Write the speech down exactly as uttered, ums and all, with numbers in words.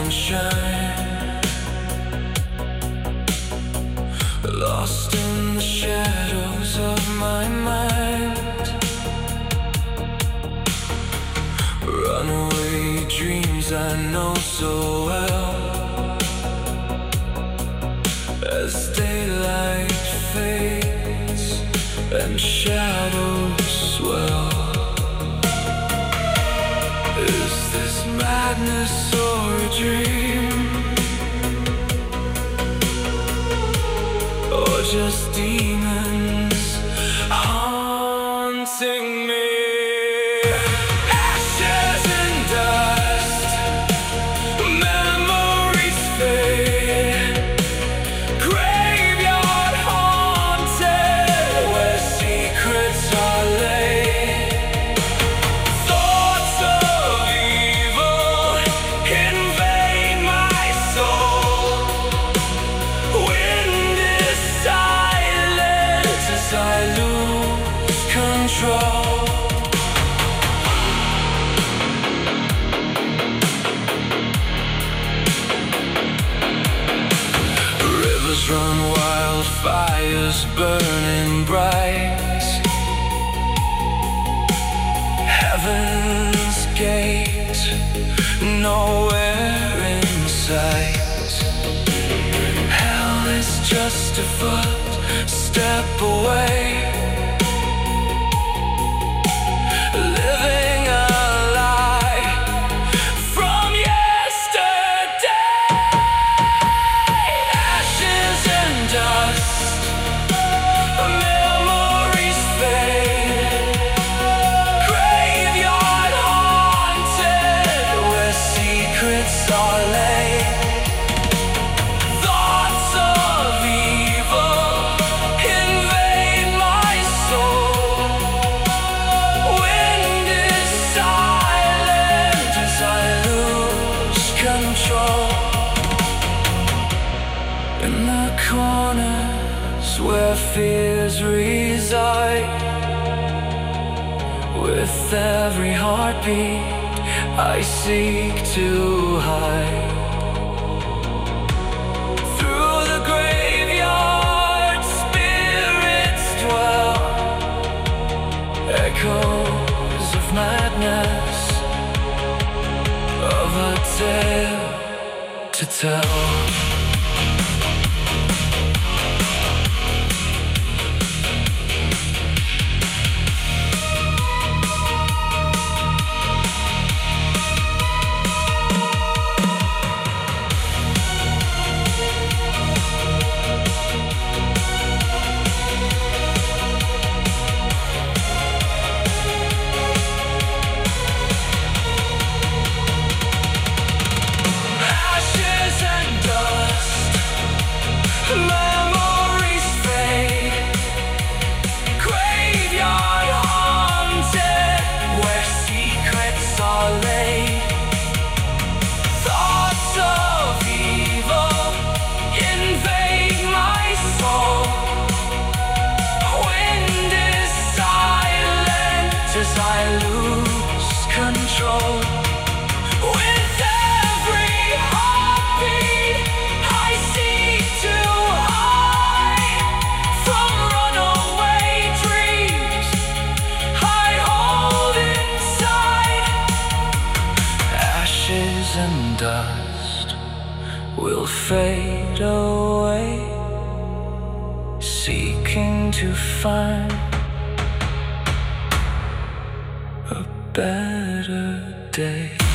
sunshine, lost in the shadows of my mind. Runaway dreams I know so well. As daylight fades and shadows swell, is this madness or a dream? Or just demons haunting me? Ashes and dust, memories fade, graveyard haunted, where secrets are laid. Thoughts of evil invade my soul. Wind is silent as I lose control. Rivers run wild, fires burning bright. Heaven's gate, nowhere in sight. Hell is just a footstep away. Living a lie from yesterday. Ashes and dust, memories fade, graveyard haunted, where secrets are laid. Thoughts of evil invade my soul. Wind is silent as I lose control. In the corners where fears reside, with every heartbeat I seek to hide. Through the graveyard spirits dwell, echoes of madness, of a tale to tell. Ashes and dust, memories fade, graveyard haunted, where secrets are laid. Thoughts of evil invade my soul. Wind is silent as I lose control. With every heartbeat I seek to hide from runaway dreams I hold inside. Ashes and dust will fade away, seeking to find a better day.